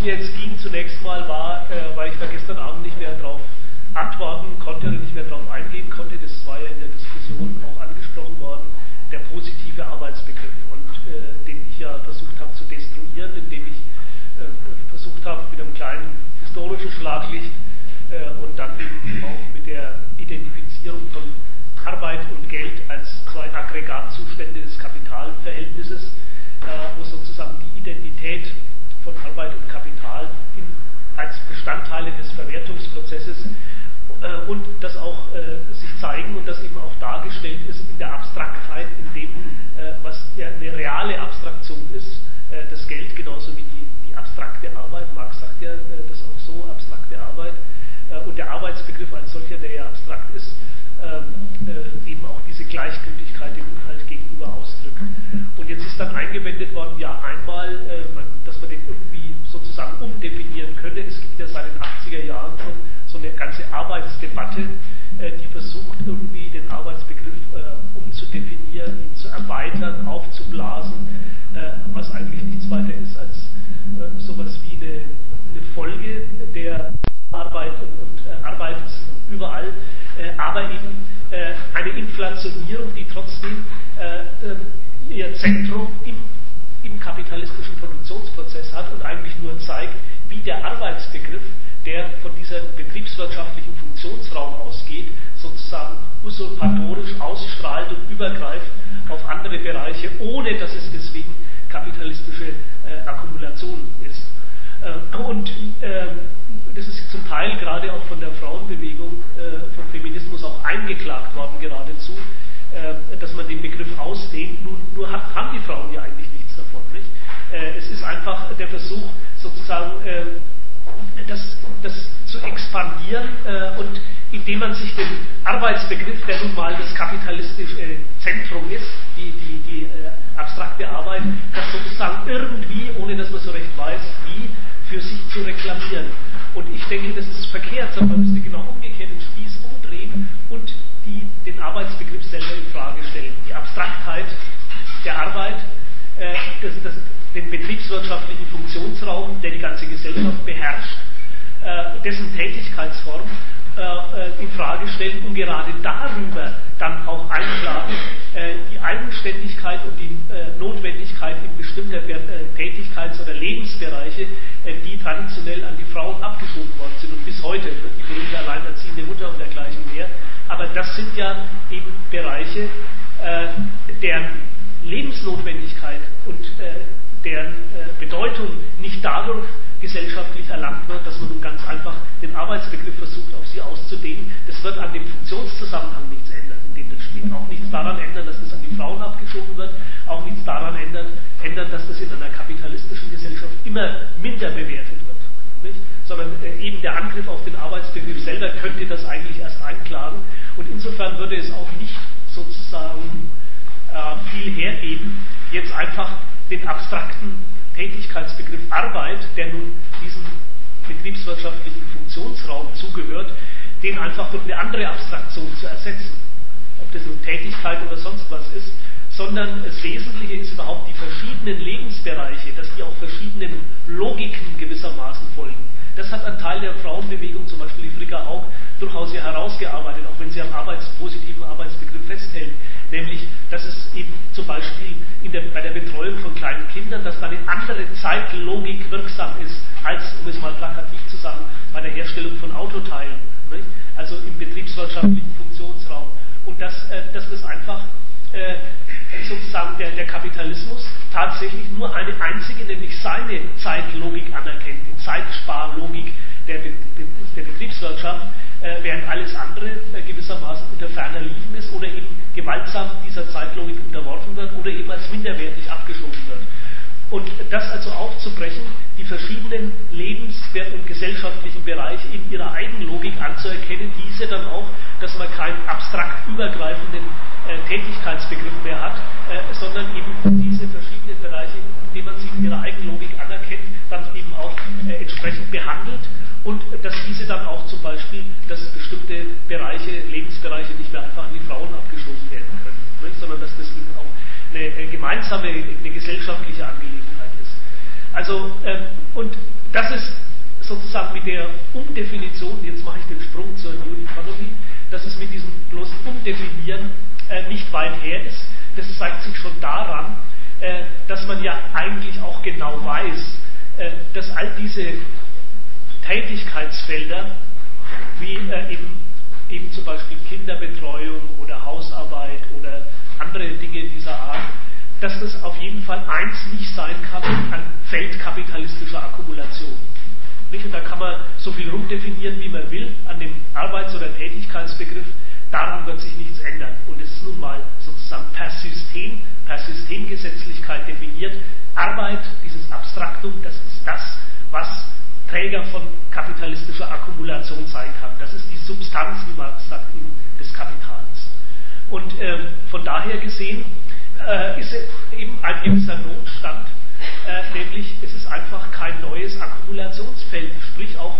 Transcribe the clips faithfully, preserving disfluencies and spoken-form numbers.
mir jetzt ging zunächst mal war, äh, weil ich da gestern Abend nicht mehr drauf antworten konnte oder nicht mehr darauf eingehen konnte, das war ja in der Diskussion auch angesprochen worden, der positive Arbeitsbegriff, und äh, den ich ja versucht habe zu destruieren, indem ich äh, versucht habe, mit einem kleinen historischen Schlaglicht äh, und dann eben auch mit der Identifizierung von Arbeit und Geld als zwei Aggregatzustände des Kapitalverhältnisses, äh, wo sozusagen die Identität von Arbeit und Kapital in, als Bestandteile des Verwertungsprozesses äh, und das auch äh, sich zeigen und das eben auch dargestellt ist in der Abstraktheit, in dem, äh, was ja eine reale Abstraktion ist, äh, das Geld genauso wie die, die abstrakte Arbeit. Marx sagt ja äh, das auch so, abstrakte Arbeit, äh, und der Arbeitsbegriff als solcher, der ja abstrakt ist, äh, äh, eben auch diese Gleichgültigkeit dem Inhalt gegenüber ausdrückt. Und jetzt ist dann eingewendet worden, ja einmal, äh, man, dass man den irgendwie sozusagen umdefinieren könne. Es gibt ja seit den achtziger Jahren schon so eine ganze Arbeitsdebatte, äh, die versucht irgendwie den Arbeitsbegriff äh, umzudefinieren, ihn zu erweitern, aufzublasen, äh, was eigentlich nichts weiter ist als äh, sowas wie eine, eine Folge der Arbeit und, und äh, Arbeit ist überall, äh, aber eben äh, eine Inflationierung, die trotzdem äh, äh, ihr Zentrum im, im kapitalistischen Produktionsprozess hat und eigentlich nur zeigt, wie der Arbeitsbegriff, der von diesem betriebswirtschaftlichen Funktionsraum ausgeht, sozusagen usurpatorisch ausstrahlt und übergreift auf andere Bereiche, ohne dass es deswegen kapitalistische äh, Akkumulation ist. Äh, und äh, das ist zum Teil gerade auch von der Frauenbewegung, äh, vom Feminismus auch eingeklagt worden geradezu, äh, dass man den Begriff ausdehnt. Nun, nur hat, haben die Frauen ja eigentlich nichts davon. Nicht? Äh, es ist einfach der Versuch, sozusagen äh, das, das zu expandieren äh, und indem man sich den Arbeitsbegriff, der nun mal das kapitalistische äh, Zentrum ist, die, die, die äh, abstrakte Arbeit, das sozusagen irgendwie, ohne dass man so recht weiß, wie, für sich zu reklamieren. Und ich denke, das ist verkehrt, sondern man müsste genau umgekehrt den Spieß umdrehen und die, den Arbeitsbegriff selber in Frage stellen. Die Abstraktheit der Arbeit, äh, das, das, den betriebswirtschaftlichen Funktionsraum, der die ganze Gesellschaft beherrscht, äh, dessen Tätigkeitsform äh, in Frage stellen und gerade darüber dann auch einklagen, äh, die Eigenständigkeit und die äh, Notwendigkeit in bestimmter äh, Tätigkeits- oder Lebensbereiche, äh, die traditionell an die Frauen abgeschoben worden sind und bis heute, die berühmte alleinerziehende Mutter und dergleichen mehr. Aber das sind ja eben Bereiche, äh, deren Lebensnotwendigkeit und äh, deren äh, Bedeutung nicht dadurch gesellschaftlich erlangt wird, dass man nun ganz einfach den Arbeitsbegriff versucht, auf sie auszudehnen. Das wird an dem Funktionszusammenhang nichts ändern, in dem das steht. Auch nichts daran ändern, dass das an die Frauen abgeschoben wird. Auch nichts daran ändern, ändern dass das in einer kapitalistischen Gesellschaft immer minder bewertet wird. Nicht? Sondern äh, eben der Angriff auf den Arbeitsbegriff selber könnte das eigentlich erst einklagen. Und insofern würde es auch nicht sozusagen äh, viel hergeben, jetzt einfach den abstrakten Tätigkeitsbegriff Arbeit, der nun diesem betriebswirtschaftlichen Funktionsraum zugehört, den einfach durch eine andere Abstraktion zu ersetzen. Ob das nun Tätigkeit oder sonst was ist, sondern das Wesentliche ist überhaupt die verschiedenen Lebensbereiche, dass die auch verschiedenen Logiken gewissermaßen folgen. Das hat ein Teil der Frauenbewegung, zum Beispiel die Fricka Haug, durchaus ja herausgearbeitet, auch wenn sie am Arbeits-, positiven Arbeitsbegriff festhält. Nämlich, dass es eben zum Beispiel in der, bei der Betreuung von kleinen Kindern, dass da eine andere Zeitlogik wirksam ist, als, um es mal plakativ zu sagen, bei der Herstellung von Autoteilen. Nicht? Also im betriebswirtschaftlichen Funktionsraum. Und dass, äh, dass das einfach äh, sozusagen der, der Kapitalismus tatsächlich nur eine einzige, nämlich seine Zeitlogik anerkennt, die Zeitsparlogik der, Be der Betriebswirtschaft, äh, während alles andere äh, gewissermaßen unter ferner Liefen ist oder eben gewaltsam dieser Zeitlogik unterworfen wird oder eben als minderwertig abgeschoben wird. Und das also aufzubrechen, die verschiedenen lebens- und gesellschaftlichen Bereiche in ihrer Eigenlogik anzuerkennen, diese dann auch, dass man keinen abstrakt übergreifenden äh, Tätigkeitsbegriff mehr hat, äh, sondern eben diese verschiedenen Bereiche, indem man sie in ihrer Eigenlogik anerkennt, dann eben auch äh, entsprechend behandelt und äh, dass diese dann auch zum Beispiel, dass bestimmte Bereiche, Lebensbereiche nicht mehr einfach an die Frauen abgeschoben werden können, nicht? Sondern dass das eben auch eine, eine gemeinsame, eine gesellschaftliche Angelegenheit ist. Also, ähm, und das ist sozusagen mit der Umdefinition, jetzt mache ich den Sprung zur New Economy, dass es mit diesem bloßen Umdefinieren äh, nicht weit her ist. Das zeigt sich schon daran, äh, dass man ja eigentlich auch genau weiß, äh, dass all diese Tätigkeitsfelder, wie äh, eben, eben zum Beispiel Kinderbetreuung oder Hausarbeit oder andere Dinge dieser Art, dass das auf jeden Fall eins nicht sein kann an Feld kapitalistischer Akkumulation. Nicht? Und da kann man so viel rumdefinieren, wie man will, an dem Arbeits- oder Tätigkeitsbegriff, daran wird sich nichts ändern. Und es ist nun mal sozusagen per System, per Systemgesetzlichkeit definiert. Arbeit, dieses Abstraktum, das ist das, was Träger von kapitalistischer Akkumulation sein kann. Das ist die Substanz, wie man sagt, des Kapitals. Und ähm, von daher gesehen äh, ist eben ein gewisser Notstand, äh, nämlich es ist einfach kein neues Akkumulationsfeld, sprich auch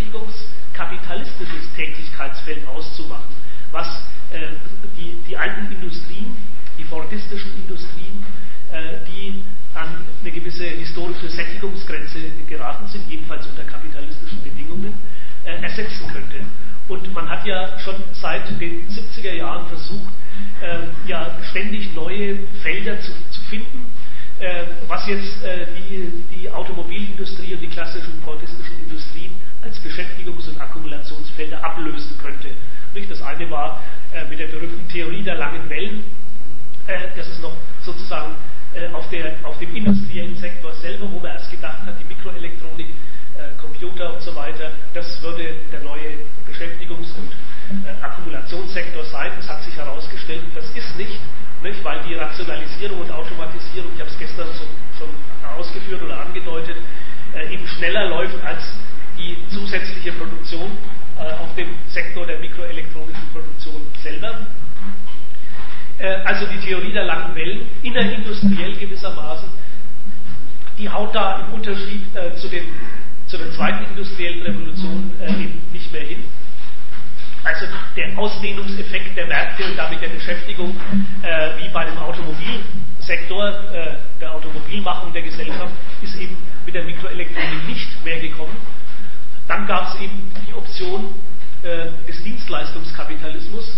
beschäftigungskapitalistisches Tätigkeitsfeld auszumachen, was äh, die, die alten Industrien, die fordistischen Industrien, äh, die an eine gewisse historische Sättigungsgrenze geraten sind, jedenfalls unter kapitalistischen Bedingungen, äh, ersetzen könnte. Und man hat ja schon seit den siebziger Jahren versucht, äh, ja ständig neue Felder zu, zu finden, äh, was jetzt äh, die, die Automobilindustrie und die klassischen fordistischen Industrien als Beschäftigungs- und Akkumulationsfelder ablösen könnte. Nicht? Das eine war äh, mit der berühmten Theorie der langen Wellen, äh, das ist noch sozusagen Auf, der, auf dem industriellen Sektor selber, wo man erst gedacht hat, die Mikroelektronik, äh, Computer und so weiter, das würde der neue Beschäftigungs- und äh, Akkumulationssektor sein. Das hat sich herausgestellt, das ist nicht, nicht weil die Rationalisierung und Automatisierung, ich habe es gestern so, schon ausgeführt oder angedeutet, äh, eben schneller läuft als die zusätzliche Produktion äh, auf dem Sektor der mikroelektronischen Produktion selber. Also die Theorie der langen Wellen, innerindustriell gewissermaßen, die haut da im Unterschied äh, zu, den, zu der zweiten industriellen Revolution äh, eben nicht mehr hin. Also der Ausdehnungseffekt der Märkte und damit der Beschäftigung, äh, wie bei dem Automobilsektor, äh, der Automobilmachung der Gesellschaft, ist eben mit der Mikroelektronik nicht mehr gekommen. Dann gab es eben die Option äh, des Dienstleistungskapitalismus,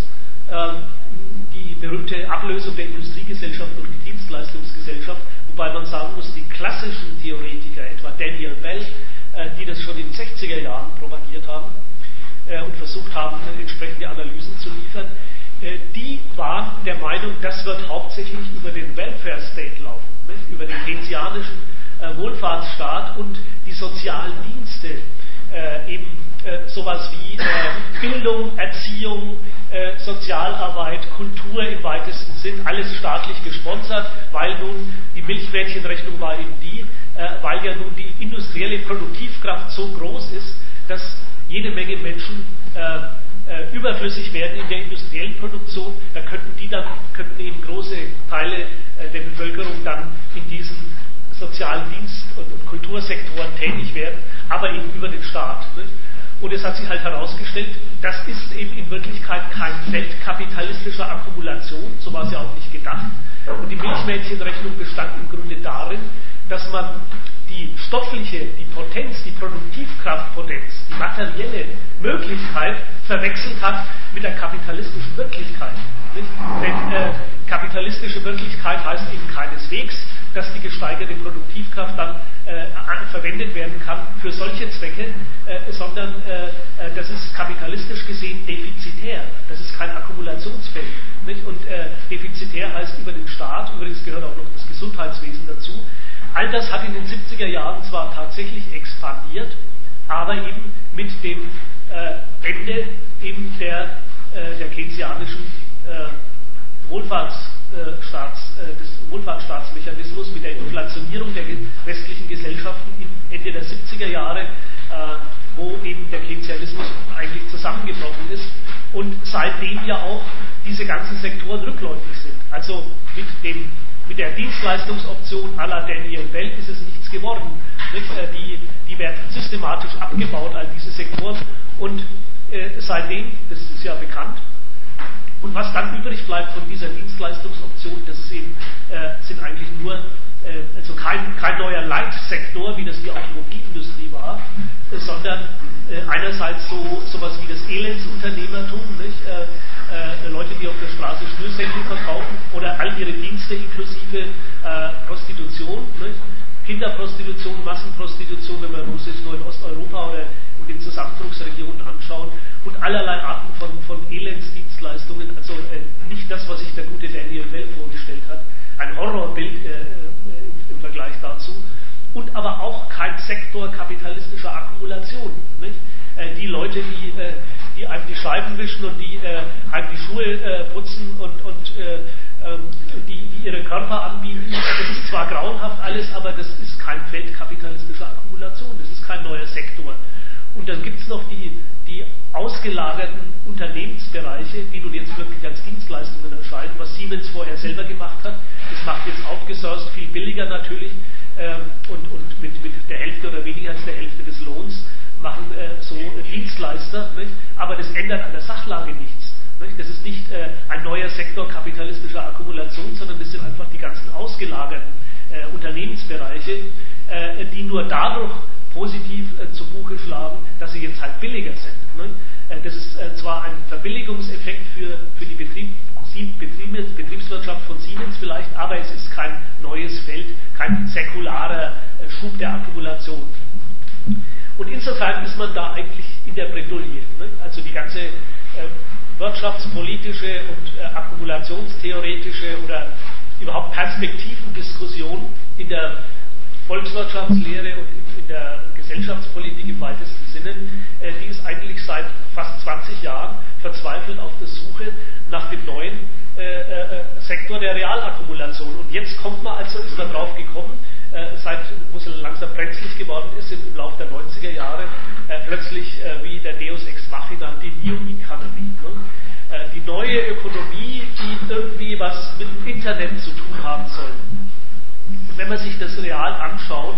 die berühmte Ablösung der Industriegesellschaft durch die Dienstleistungsgesellschaft, wobei man sagen muss, die klassischen Theoretiker, etwa Daniel Bell, die das schon in den sechziger Jahren propagiert haben und versucht haben, entsprechende Analysen zu liefern, die waren der Meinung, das wird hauptsächlich über den Welfare State laufen, über den keynesianischen Wohlfahrtsstaat und die sozialen Dienste, eben sowas wie Bildung, Erziehung, Äh, Sozialarbeit, Kultur im weitesten Sinn, alles staatlich gesponsert, weil nun die Milchmädchenrechnung war eben die, äh, weil ja nun die industrielle Produktivkraft so groß ist, dass jede Menge Menschen äh, äh, überflüssig werden in der industriellen Produktion, da könnten die dann, könnten eben große Teile äh, der Bevölkerung dann in diesen sozialen Dienst- und, und Kultursektoren tätig werden, aber eben über den Staat. Nicht? Und es hat sich halt herausgestellt, das ist eben in Wirklichkeit kein Feld kapitalistischer Akkumulation, so war es ja auch nicht gedacht. Und die Milchmädchenrechnung bestand im Grunde darin, dass man die stoffliche, die Potenz, die Produktivkraftpotenz, die materielle Möglichkeit verwechselt hat mit der kapitalistischen Wirklichkeit. Nicht? Denn äh, kapitalistische Wirklichkeit heißt eben keineswegs, dass die gesteigerte Produktivkraft dann äh, verwendet werden kann für solche Zwecke, äh, sondern äh, das ist kapitalistisch gesehen defizitär. Das ist kein Akkumulationsfeld. Nicht? Und äh, defizitär heißt über den Staat, übrigens gehört auch noch das Gesundheitswesen dazu. All das hat in den siebziger Jahren zwar tatsächlich expandiert, aber eben mit dem äh, Ende eben der, äh, der keynesianischen äh, Wohlfahrtsstaats, äh, des Wohlfahrtsstaatsmechanismus, mit der Inflationierung der westlichen Gesellschaften Ende der siebziger Jahre, äh, wo eben der Keynesianismus eigentlich zusammengebrochen ist und seitdem ja auch diese ganzen Sektoren rückläufig sind. Also mit, dem, mit der Dienstleistungsoption à la Daniel Bell ist es nichts geworden. Nicht? Die, die werden systematisch abgebaut, all diese Sektoren, und äh, seitdem, das ist ja bekannt, und was dann übrig bleibt von dieser Dienstleistungsoption, das ist eben, äh, sind eigentlich nur also kein, kein neuer Leitsektor, wie das die Automobilindustrie war, sondern einerseits so sowas wie das Elendsunternehmertum, nicht? Äh, äh, Leute, die auf der Straße Schnürsenkel verkaufen oder all ihre Dienste inklusive äh, Prostitution, nicht? Kinderprostitution, Massenprostitution, wenn wir uns jetzt nur in Osteuropa oder in den Zusammenbruchsregionen anschauen, und allerlei Arten von, von Elendsdienstleistungen, also äh, nicht das, was sich der gute Daniel Bell vorgestellt hat, ein Horrorbild äh, äh, im Vergleich dazu, und aber auch kein Sektor kapitalistischer Akkumulation. Nicht? Äh, die Leute, die, äh, die einem die Scheiben wischen und die äh, einem die Schuhe äh, putzen und, und äh, Die, die ihre Körper anbieten, das ist zwar grauenhaft alles, aber das ist kein Feld kapitalistischer Akkumulation, das ist kein neuer Sektor. Und dann gibt es noch die, die ausgelagerten Unternehmensbereiche, die nun jetzt wirklich als Dienstleistungen erscheinen, was Siemens vorher selber gemacht hat. Das macht jetzt outgesourced, viel billiger natürlich, ähm, und, und mit, mit der Hälfte oder weniger als der Hälfte des Lohns machen äh, so Dienstleister, nicht? Aber das ändert an der Sachlage nichts. Das ist nicht äh, ein neuer Sektor kapitalistischer Akkumulation, sondern das sind einfach die ganzen ausgelagerten äh, Unternehmensbereiche, äh, die nur dadurch positiv äh, zu Buche schlagen, dass sie jetzt halt billiger sind. Ne? Äh, das ist äh, zwar ein Verbilligungseffekt für, für die Betrieb, Betrieb, Betriebswirtschaft von Siemens vielleicht, aber es ist kein neues Feld, kein säkularer äh, Schub der Akkumulation. Und insofern ist man da eigentlich in der Bredouille. Ne? Also die ganze äh, wirtschaftspolitische und äh, akkumulationstheoretische oder überhaupt Perspektivendiskussion in der Volkswirtschaftslehre und in, in der Gesellschaftspolitik im weitesten Sinne, äh, die ist eigentlich seit fast zwanzig Jahren verzweifelt auf der Suche nach dem neuen äh, äh, Sektor der Realakkumulation. Und jetzt kommt man also, ist man drauf gekommen, äh, seit, wo es langsam brenzlig geworden ist im, im Laufe der neunziger Jahre, äh, plötzlich äh, wie der Deus Ex Machina, die New Economy. Ne? Äh, die neue Ökonomie, die irgendwie was mit dem Internet zu tun haben soll. Und wenn man sich das real anschaut,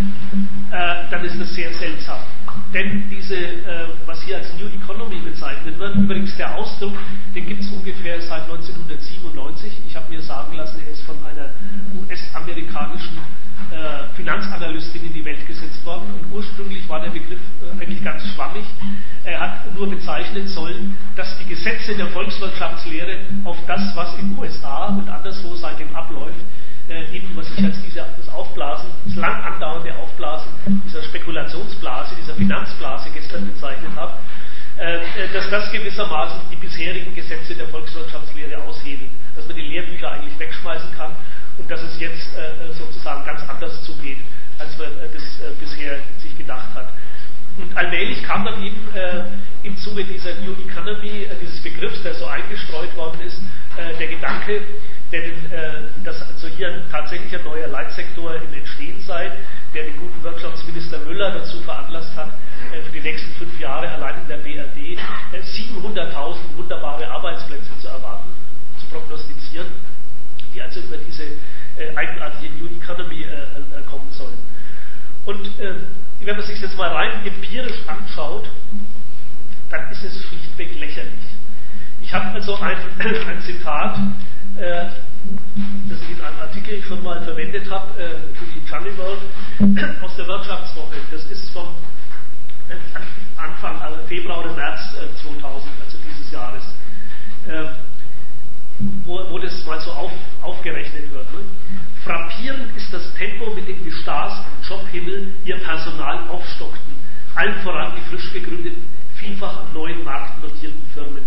äh, dann ist das sehr seltsam. Denn diese, äh, was hier als New Economy bezeichnet wird, übrigens der Ausdruck, den gibt es ungefähr seit neunzehnhundertsiebenundneunzig. Ich habe mir sagen lassen, er ist von einer U S-amerikanischen äh, Finanzanalystin in die Welt gesetzt worden. Und ursprünglich war der Begriff äh, eigentlich ganz schwammig. Er hat nur bezeichnen sollen, dass die Gesetze der Volkswirtschaftslehre auf das, was in den U S A und anderswo seitdem abläuft, Äh, eben was ich als diese, das Aufblasen, das lang andauernde Aufblasen dieser Spekulationsblase, dieser Finanzblase gestern bezeichnet habe, äh, dass das gewissermaßen die bisherigen Gesetze der Volkswirtschaftslehre aushebeln, dass man die Lehrbücher eigentlich wegschmeißen kann und dass es jetzt äh, sozusagen ganz anders zugeht, als man äh, das äh, bisher sich gedacht hat. Und allmählich kam dann eben äh, im Zuge dieser New Economy, äh, dieses Begriffs, der so eingestreut worden ist, äh, der Gedanke, denn, äh, dass also hier tatsächlich ein neuer Leitsektor im Entstehen sei, der den guten Wirtschaftsminister Müller dazu veranlasst hat, äh, für die nächsten fünf Jahre allein in der B R D äh, siebenhunderttausend wunderbare Arbeitsplätze zu erwarten, zu prognostizieren, die also über diese äh, eigenartige New Economy äh, äh, kommen sollen. Und äh, wenn man sich das mal rein empirisch anschaut, dann ist es schlichtweg lächerlich. Ich habe also ein, ein Zitat, äh, das ich in einem Artikel schon mal verwendet habe äh, für die Channel World aus der Wirtschaftswoche. Das ist vom äh, Anfang, also Februar oder März äh, zweitausend, also dieses Jahres, äh, wo, wo das mal so auf, aufgerechnet wird. Ne? Frappierend ist das Tempo, mit dem die Stars am Jobhimmel ihr Personal aufstockten, allen voran die frisch gegründeten, vielfach am neuen Markt notierten Firmen.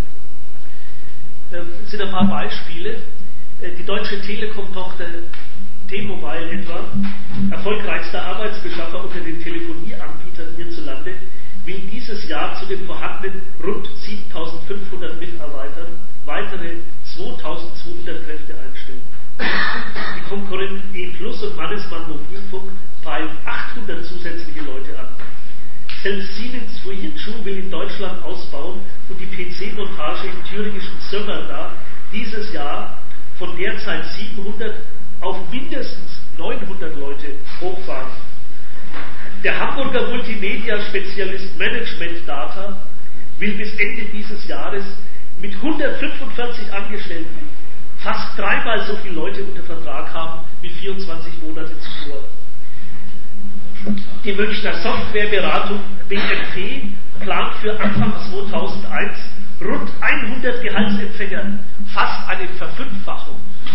Es sind ein paar Beispiele. Die deutsche Telekom-Tochter T-Mobile etwa, erfolgreichster Arbeitsbeschaffer unter den Telefonieanbietern hierzulande, will dieses Jahr zu den vorhandenen rund siebentausendfünfhundert Mitarbeitern weitere zweitausendzweihundert Kräfte einstellen. Die Konkurrenten E Plus und Mannesmann Mobilfunk peilen achthundert zusätzliche Leute an. Selbst Siemens Fujitsu will in Deutschland ausbauen und die P C-Montage im thüringischen Sömmerda dieses Jahr von derzeit siebenhundert auf mindestens neunhundert Leute hochfahren. Der Hamburger Multimedia-Spezialist Management Data will bis Ende dieses Jahres mit hundertfünfundvierzig Angestellten fast dreimal so viele Leute unter Vertrag haben wie vierundzwanzig Monate zuvor. Die Münchner Softwareberatung B M P plant für Anfang zweitausendeins rund hundert Gehaltsempfänger, fast eine Verfünffachung.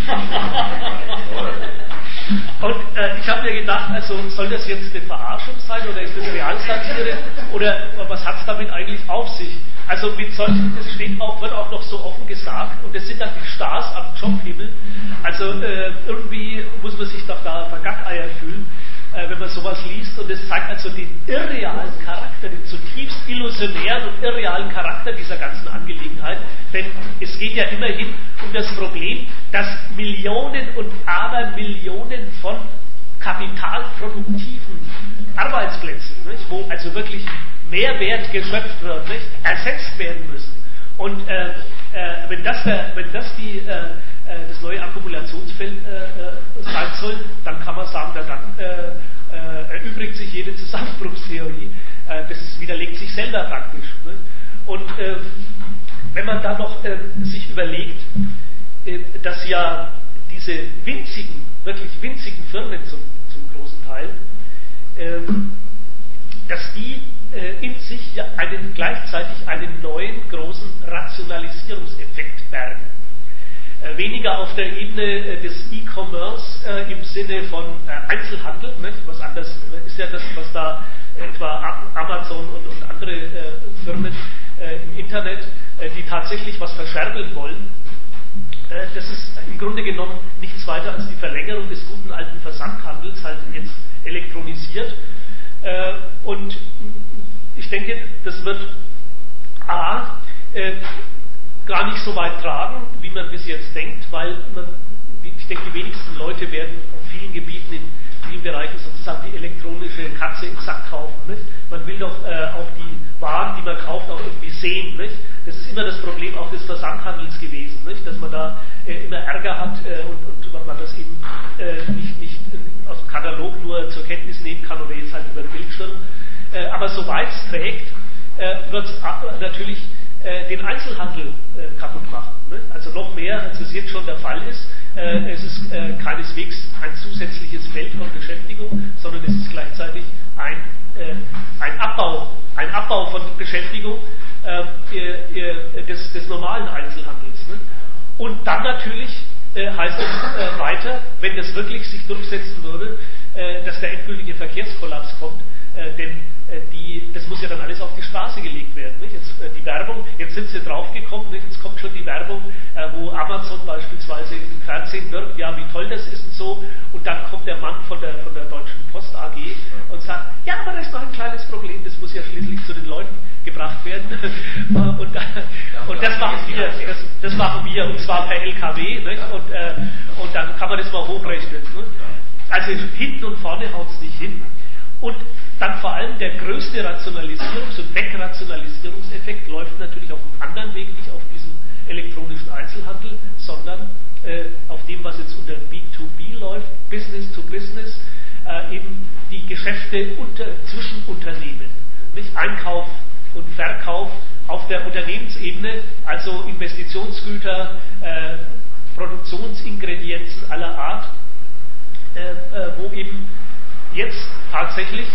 Und äh, ich habe mir gedacht, also soll das jetzt eine Verarschung sein oder ist das Realsatire oder was hat es damit eigentlich auf sich? Also mit solchen, das steht auch, wird auch noch so offen gesagt und das sind dann die Stars am Jobhimmel. Also äh, irgendwie muss man sich doch da vergackeiert fühlen, äh, wenn man sowas liest und es zeigt also den irrealen Charakter, den zutiefst illusionären und irrealen Charakter dieser ganzen Angelegenheit, denn es geht ja immerhin um das Problem, dass Millionen und Abermillionen von kapitalproduktiven Arbeitsplätzen, nicht, wo also wirklich Mehrwert geschöpft wird, nicht, ersetzt werden müssen. Und äh, äh, wenn das, der, wenn das die, äh, das neue Akkumulationsfeld äh, sein soll, dann kann man sagen, na dann äh, äh, erübrigt sich jede Zusammenbruchstheorie. Äh, das widerlegt sich selber praktisch. Ne? Und äh, wenn man dann noch äh, sich überlegt, äh, dass ja diese winzigen, wirklich winzigen Firmen zum, zum großen Teil, äh, dass die äh, in sich ja einen, gleichzeitig einen neuen großen Rationalisierungseffekt bergen. Äh, weniger auf der Ebene äh, des E-Commerce äh, im Sinne von äh, Einzelhandel, nicht? Was anders ist ja das, was da etwa Amazon und, und andere äh, Firmen äh, im Internet, äh, die tatsächlich was verscherbeln wollen. Äh, das ist im Grunde genommen nichts weiter als die Verlängerung des guten alten Versandhandels, halt jetzt elektronisiert. Äh, und ich denke, das wird A, äh, gar nicht so weit tragen, wie man bis jetzt denkt, weil man, ich denke, die wenigsten Leute werden auf vielen Gebieten in vielen Bereichen sozusagen die elektronische Katze im Sack kaufen. Nicht? Man will doch äh, auch die Waren, die man kauft, auch irgendwie sehen. Nicht? Das ist immer das Problem auch des Versandhandels gewesen, nicht? Dass man da äh, immer Ärger hat äh, und, und man das eben äh, nicht, nicht äh, aus dem Katalog nur zur Kenntnis nehmen kann oder jetzt halt über den Bildschirm. Äh, aber soweit es trägt, äh, wird es natürlich äh, den Einzelhandel äh, kaputt machen. Ne? Also noch mehr, als es jetzt schon der Fall ist. Äh, es ist äh, keineswegs ein zusätzliches Feld von Beschäftigung, sondern es ist gleichzeitig ein, äh, ein, Abbau, ein Abbau von Beschäftigung äh, äh, des, des normalen Einzelhandels. Ne? Und dann natürlich äh, heißt es äh, weiter, wenn das wirklich sich durchsetzen würde, äh, dass der endgültige Verkehrskollaps kommt, äh, denn äh, die, das muss ja dann alles auf die Straße gelegt werden. Nicht? Jetzt, äh, die Werbung, jetzt sind sie draufgekommen, nicht? Jetzt kommt schon die Werbung, äh, wo Amazon beispielsweise im Fernsehen wirkt, ja, wie toll das ist und so, und dann kommt der Mann von der, von der Deutschen Post A G und sagt, ja, aber da ist noch ein kleines Problem, das muss ja schließlich zu den Leuten gebracht werden. und, äh, und das machen wir, das, das machen wir, und zwar per L K W, nicht? Und, äh, und dann kann man das mal hochrechnen. Ne? Also hinten und vorne haut es nicht hin. Und dann vor allem der größte Rationalisierungs- und Wegrationalisierungseffekt läuft natürlich auf einem anderen Weg, nicht auf diesem elektronischen Einzelhandel, sondern äh, auf dem, was jetzt unter B zwei B läuft, Business to Business, äh, eben die Geschäfte unter, zwischen Unternehmen, nicht Einkauf und Verkauf auf der Unternehmensebene, also Investitionsgüter, äh, Produktionsingredienzen aller Art, äh, äh, wo eben jetzt tatsächlich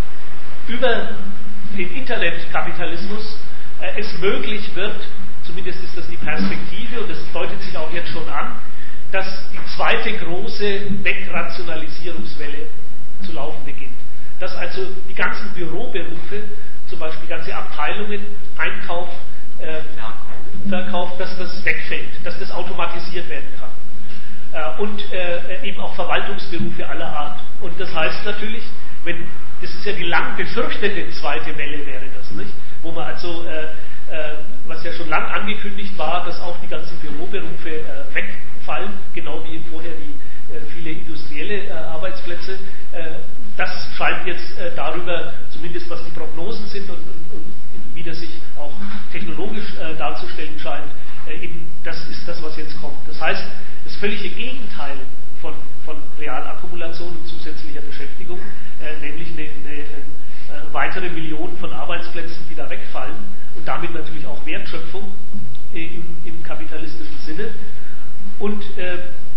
über den Internetkapitalismus äh, es möglich wird, zumindest ist das die Perspektive und das deutet sich auch jetzt schon an, dass die zweite große Wegrationalisierungswelle zu laufen beginnt. Dass also die ganzen Büroberufe, zum Beispiel ganze Abteilungen, Einkauf, äh, Verkauf, dass das wegfällt, dass das automatisiert werden kann. Äh, und äh, eben auch Verwaltungsberufe aller Art. Und das heißt natürlich, wenn, das ist ja die lang befürchtete zweite Welle wäre das, nicht? Wo man also, äh, äh, was ja schon lang angekündigt war, dass auch die ganzen Büroberufe äh, wegfallen, genau wie vorher die äh, viele industrielle äh, Arbeitsplätze. Äh, das scheint jetzt äh, darüber, zumindest was die Prognosen sind und, und, und wie das sich auch technologisch äh, darzustellen scheint, äh, eben das ist das, was jetzt kommt. Das heißt, das völlige Gegenteil von, von Realakkumulation und zusätzlicher Beschäftigung, äh, nämlich eine, eine, eine weitere Million von Arbeitsplätzen, die da wegfallen und damit natürlich auch Wertschöpfung äh, im, im kapitalistischen Sinne. und äh,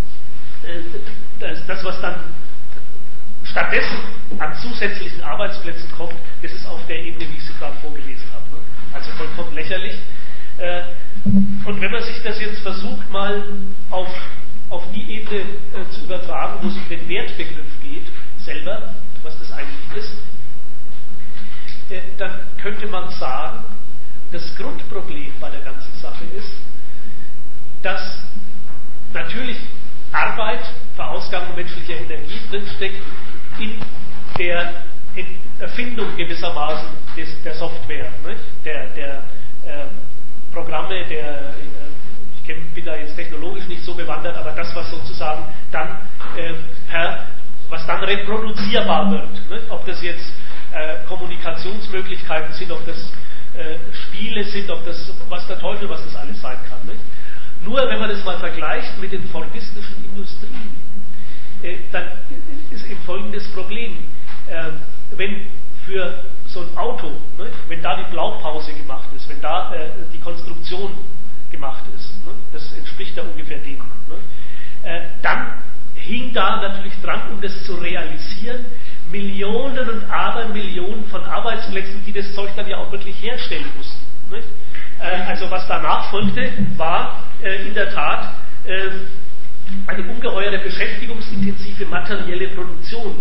das, das, was dann stattdessen an zusätzlichen Arbeitsplätzen kommt, das ist auf der Ebene, wie ich sie gerade vorgelesen habe. Ne? Also vollkommen lächerlich. Äh, und wenn man sich das jetzt versucht, mal auf, auf die Ebene äh, zu übertragen, wo es um den Wertbegriff geht, selber, was das eigentlich ist, äh, dann könnte man sagen, das Grundproblem bei der ganzen Sache ist, dass natürlich Arbeit, Verausgabung menschlicher Energie drinsteckt in der in Erfindung gewissermaßen des, der Software, nicht? der, der äh, Programme, der, äh, ich kenn, bin da jetzt technologisch nicht so bewandert, aber das, was sozusagen dann äh, per, was dann reproduzierbar wird, nicht? Ob das jetzt äh, Kommunikationsmöglichkeiten sind, ob das äh, Spiele sind, ob das, was der Teufel, was das alles sein kann. Nicht? Nur wenn man das mal vergleicht mit den fordistischen Industrien, äh, dann ist eben folgendes Problem. Äh, wenn für so ein Auto, ne, wenn da die Blaupause gemacht ist, wenn da äh, die Konstruktion gemacht ist, ne, das entspricht ja ungefähr dem, ne, äh, dann hing da natürlich dran, um das zu realisieren, Millionen und Abermillionen von Arbeitsplätzen, die das Zeug dann ja auch wirklich herstellen mussten. Nicht? Äh, also was danach folgte, war äh, in der Tat äh, eine ungeheure beschäftigungsintensive materielle Produktion.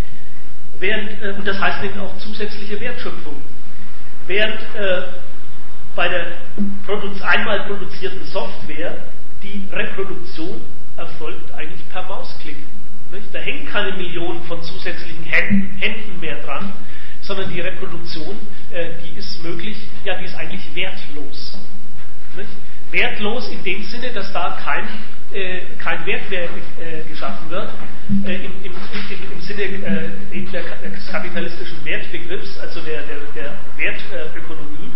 Während, äh, und das heißt eben auch zusätzliche Wertschöpfung. Während äh, bei der Produ- einmal produzierten Software die Reproduktion erfolgt eigentlich per Mausklick. Nicht? Da hängen keine Millionen von zusätzlichen Händen, Händen mehr dran, sondern die Reproduktion, äh, die ist möglich, ja, die ist eigentlich wertlos. Nicht? Wertlos in dem Sinne, dass da kein, äh, kein Wert mehr äh, geschaffen wird, äh, im, im, im, im Sinne äh, eben der, des kapitalistischen Wertbegriffs, also der, der, der Wertökonomie,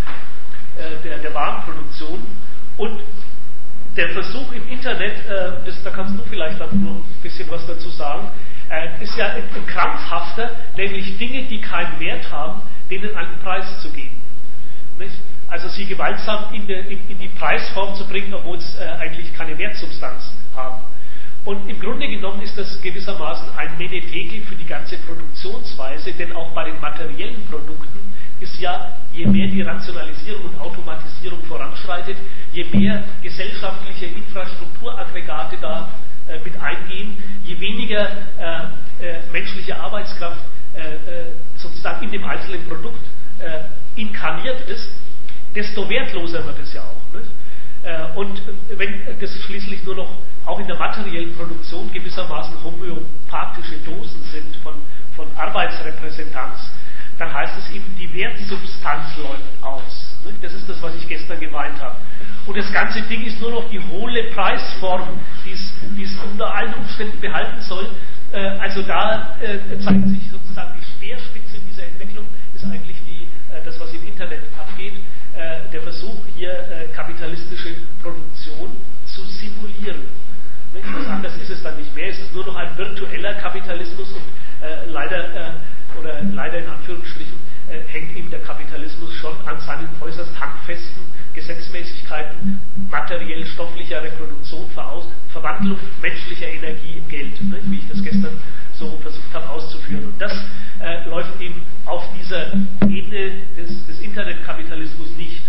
äh, der, der Warenproduktion. Und der Versuch im Internet, äh, das, da kannst du vielleicht dann nur ein bisschen was dazu sagen, äh, ist ja ein, ein krampfhafter, nämlich Dinge, die keinen Wert haben, denen einen Preis zu geben. Nicht? Also sie gewaltsam in, de, in, in die Preisform zu bringen, obwohl es äh, eigentlich keine Wertsubstanz haben. Und im Grunde genommen ist das gewissermaßen ein Menetekel für die ganze Produktionsweise, denn auch bei den materiellen Produkten ist ja, je mehr die Rationalisierung und Automatisierung voranschreitet, je mehr gesellschaftliche Infrastrukturaggregate da äh, mit eingehen, je weniger äh, äh, menschliche Arbeitskraft äh, äh, sozusagen in dem einzelnen Produkt äh, inkarniert ist, desto wertloser wird es ja auch. Nicht? Äh, und wenn das schließlich nur noch auch in der materiellen Produktion gewissermaßen homöopathische Dosen sind von, von Arbeitsrepräsentanz, dann heißt es eben, die Wertsubstanz läuft aus. Nicht? Das ist das, was ich gestern gemeint habe. Und das ganze Ding ist nur noch die hohle Preisform, die es unter allen Umständen behalten soll. Äh, also da äh, zeigt sich sozusagen die Speerspitze dieser Entwicklung, ist eigentlich die, äh, das, was im Internet abgeht, äh, der Versuch, hier äh, kapitalistische Produktion zu simulieren. Nicht? Was anderes ist es dann nicht mehr. Es ist nur noch ein virtueller Kapitalismus und äh, leider, äh, oder leider in Anführungsstrichen, äh, hängt eben der Kapitalismus schon an seinen äußerst handfesten Gesetzmäßigkeiten materiell-stofflicher Reproduktion, Veraus Verwandlung menschlicher Energie in Geld, ne? Wie ich das gestern so versucht habe auszuführen. Und das äh, läuft eben auf dieser Ebene des, des Internetkapitalismus nicht.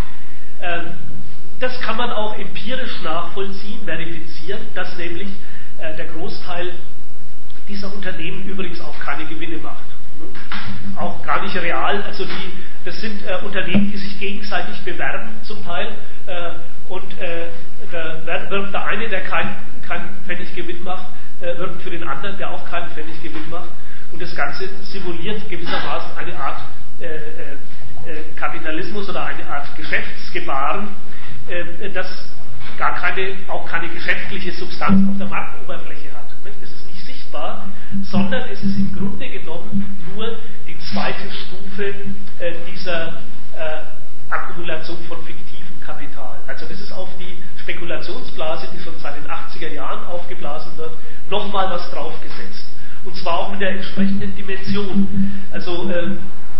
Ähm, das kann man auch empirisch nachvollziehen, verifizieren, dass nämlich äh, der Großteil dieser Unternehmen übrigens auch keine Gewinne macht. Ne? Auch gar nicht real. Also die, das sind äh, Unternehmen, die sich gegenseitig bewerben zum Teil äh, und äh, da wirbt der eine, der keinen kein Pfennig Gewinn macht, äh, wirbt für den anderen, der auch keinen Pfennig Gewinn macht. Und das Ganze simuliert gewissermaßen eine Art äh, äh, Kapitalismus oder eine Art Geschäftsgebaren, äh, das gar keine, auch keine geschäftliche Substanz auf der Marktoberfläche hat. Das ist nicht sichtbar, sondern es ist im Grunde genommen nur die zweite Stufe äh, dieser äh, Akkumulation von fiktivem Kapital. Also das ist auf die Spekulationsblase, die schon seit den achtziger Jahren aufgeblasen wird, nochmal was draufgesetzt. Und zwar auch mit der entsprechenden Dimension. Also äh,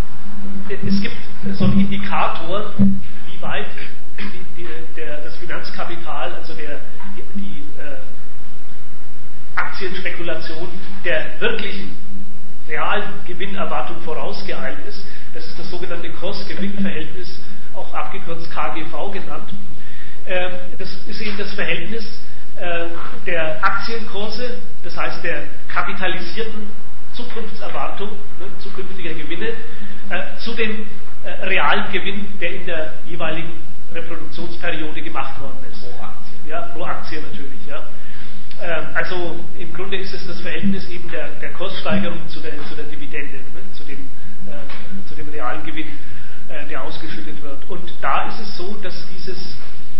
es gibt so einen Indikator, wie weit die, die, der, das Finanzkapital, also der, die Spekulation der wirklichen realen Gewinnerwartung vorausgeeilt ist. Das ist das sogenannte Kurs-Gewinn-Verhältnis, auch abgekürzt K G V genannt. Das ist eben das Verhältnis der Aktienkurse, das heißt der kapitalisierten Zukunftserwartung, ne, zukünftiger Gewinne, zu dem realen Gewinn, der in der jeweiligen Reproduktionsperiode gemacht worden ist. Pro Aktie. Ja, pro Aktie natürlich, ja. Also im Grunde ist es das Verhältnis eben der, der Kurssteigerung zu der, zu der Dividende, ne, zu, dem, äh, zu dem realen Gewinn, äh, der ausgeschüttet wird. Und da ist es so, dass dieses,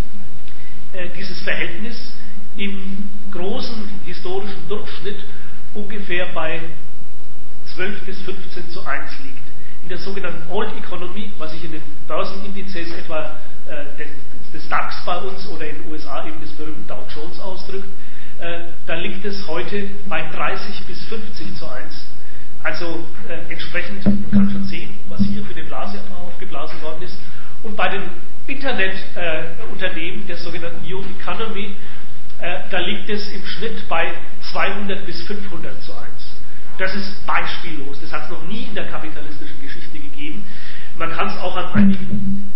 äh, dieses Verhältnis im großen historischen Durchschnitt ungefähr bei zwölf bis fünfzehn zu eins liegt. In der sogenannten Old Economy, was sich in den Börsenindizes etwa äh, des, des DAX bei uns oder in den U S A eben des berühmten Dow Jones ausdrückt, äh, da liegt es heute bei dreißig bis fünfzig zu eins. Also äh, entsprechend, man kann schon sehen, was hier für eine Blase aufgeblasen worden ist. Und bei den Internetunternehmen äh, der sogenannten New Economy, äh, da liegt es im Schnitt bei zweihundert bis fünfhundert zu eins. Das ist beispiellos. Das hat es noch nie in der kapitalistischen Geschichte gegeben. Man kann es auch an einigen,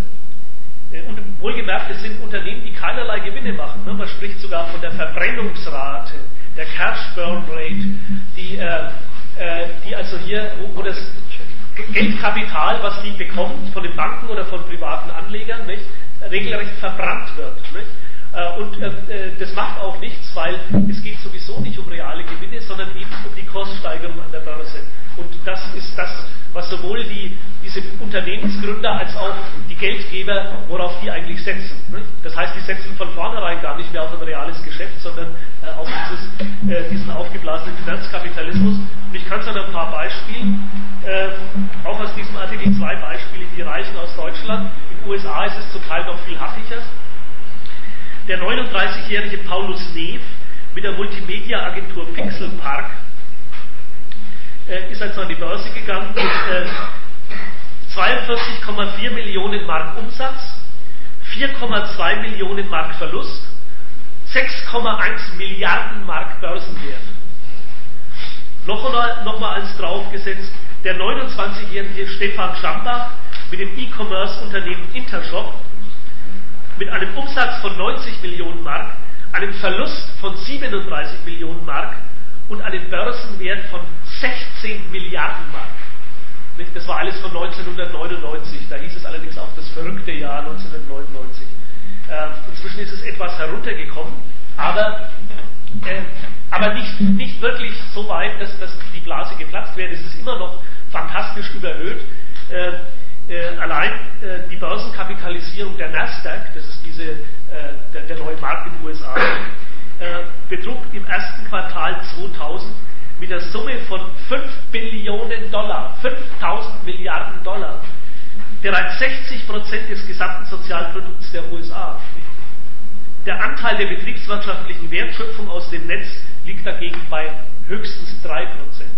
äh, und wohlgemerkt, es sind Unternehmen, die keinerlei Gewinne machen. Ne? Man spricht sogar von der Verbrennungsrate, der Cash Burn Rate, die, äh, äh, die also hier, wo, wo das Geldkapital, was die bekommt von den Banken oder von privaten Anlegern, nicht, regelrecht verbrannt wird. Nicht? Und äh, das macht auch nichts, weil es geht sowieso nicht um reale Gewinne, sondern eben um die Kurssteigerung an der Börse. Und das ist das, was sowohl die, diese Unternehmensgründer als auch die Geldgeber, worauf die eigentlich setzen. Ne? Das heißt, die setzen von vornherein gar nicht mehr auf ein reales Geschäft, sondern äh, auf dieses, äh, diesen aufgeblasenen Finanzkapitalismus. Und ich kann es an ein paar Beispielen, äh, auch aus diesem Artikel zwei Beispiele, die reichen aus Deutschland. In den U S A ist es zum Teil noch viel haffiger. Der neununddreißigjährige Paulus Neef mit der Multimedia-Agentur Pixel Park äh, ist also an die Börse gegangen mit äh, zweiundvierzig Komma vier Millionen Mark Umsatz, vier Komma zwei Millionen Mark Verlust, sechs Komma eins Milliarden Mark Börsenwert. Noch einmal, noch mal eins draufgesetzt, der neunundzwanzigjährige Stefan Schambach mit dem E-Commerce-Unternehmen Intershop mit einem Umsatz von neunzig Millionen Mark, einem Verlust von siebenunddreißig Millionen Mark und einem Börsenwert von sechzehn Milliarden Mark. Das war alles von neunzehnhundertneunundneunzig, da hieß es allerdings auch das verrückte Jahr neunzehnhundertneunundneunzig. Äh, inzwischen ist es etwas heruntergekommen, aber, äh, aber nicht, nicht wirklich so weit, dass, dass die Blase geplatzt wäre. Es ist immer noch fantastisch überhöht. Äh, Äh, allein äh, die Börsenkapitalisierung der Nasdaq, das ist diese, äh, der, der neue Markt in den U S A, äh, betrug im ersten Quartal zweitausend mit der Summe von fünf Billionen Dollar, fünftausend Milliarden Dollar, bereits sechzig Prozent des gesamten Sozialprodukts der U S A. Der Anteil der betriebswirtschaftlichen Wertschöpfung aus dem Netz liegt dagegen bei höchstens drei Prozent.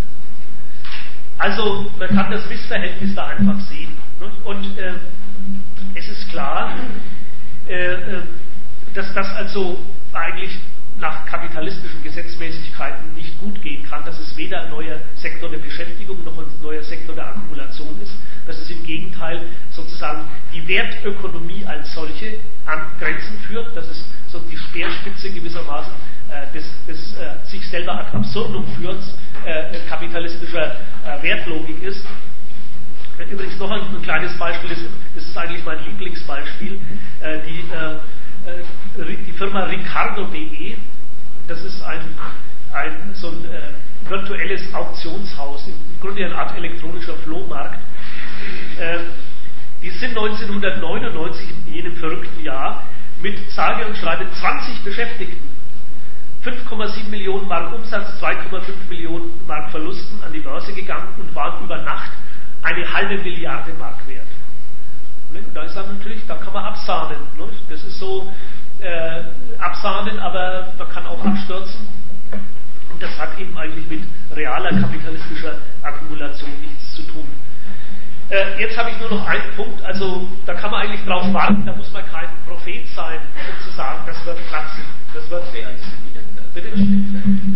Also man kann das Missverhältnis da einfach sehen. Und äh, es ist klar, äh, dass das also eigentlich nach kapitalistischen Gesetzmäßigkeiten nicht gut gehen kann, dass es weder ein neuer Sektor der Beschäftigung noch ein neuer Sektor der Akkumulation ist, dass es im Gegenteil sozusagen die Wertökonomie als solche an Grenzen führt, dass es so die Speerspitze gewissermaßen äh, des, des äh, sich selber ad absurdum führens äh, kapitalistischer äh, Wertlogik ist. Übrigens noch ein, ein kleines Beispiel, das, das ist eigentlich mein Lieblingsbeispiel, äh, die, äh, die Firma Ricardo punkt de, das ist ein, ein, so ein äh, virtuelles Auktionshaus, im Grunde eine Art elektronischer Flohmarkt. Äh, die sind neunzehnhundertneunundneunzig, in jenem verrückten Jahr, mit sage und schreibe zwanzig Beschäftigten, fünf Komma sieben Millionen Mark Umsatz, zwei Komma fünf Millionen Mark Verlusten an die Börse gegangen und waren über Nacht eine halbe Milliarde Mark wert. Und da ist dann natürlich, da kann man absahnen. Ne? Das ist so äh, absahnen, aber man kann auch abstürzen. Und das hat eben eigentlich mit realer kapitalistischer Akkumulation nichts zu tun. Äh, jetzt habe ich nur noch einen Punkt, also da kann man eigentlich drauf warten, da muss man kein Prophet sein, um zu sagen, das wird platzen. Das wird platzen. Bitte?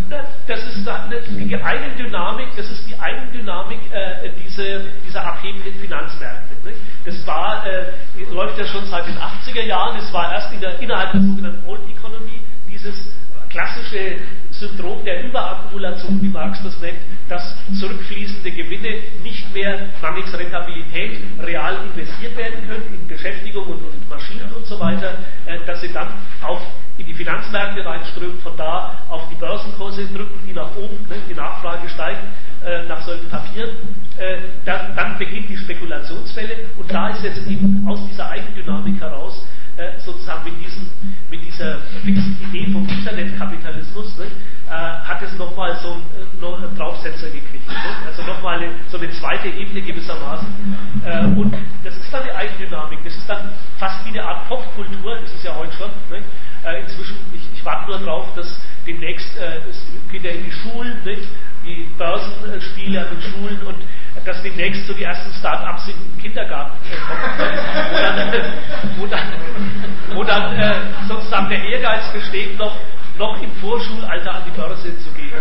Das ist die Eigendynamik, das ist die Eigendynamik äh, diese, dieser abhebenden Finanzmärkte. Nicht? Das war, äh, läuft ja schon seit den achtziger Jahren, es war erst in der, innerhalb der sogenannten Old Economy dieses klassische Syndrom der Überakkumulation, wie Marx das nennt, dass zurückfließende Gewinne nicht mehr mangels Rentabilität real investiert werden können in Beschäftigung und, und Maschinen und so weiter, äh, dass sie dann auf in die Finanzmärkte reinströmen, von da auf die Börsenkurse drücken, die nach oben, ne, die Nachfrage steigt äh, nach solchen Papieren, äh, dann, dann beginnt die Spekulationswelle und da ist jetzt eben aus dieser Eigendynamik heraus äh, sozusagen mit, diesem, mit dieser fixen Idee vom Internetkapitalismus, ne, äh, hat es nochmal so einen, noch einen Draufsetzer gekriegt. Ne? Also nochmal eine, so eine zweite Ebene gewissermaßen. Äh, und das ist dann eine Eigendynamik, das ist dann fast wie eine Art Popkultur, ist es ja heute schon. Ne? Äh, inzwischen, ich, ich warte nur darauf, dass demnächst äh, es geht ja in die Schulen, nicht? Die Börsenspiele an den Schulen und dass demnächst so die ersten Start-ups im Kindergarten äh, kommen, wo dann, wo dann, wo dann äh, sozusagen der Ehrgeiz besteht, noch, noch im Vorschulalter an die Börse zu gehen.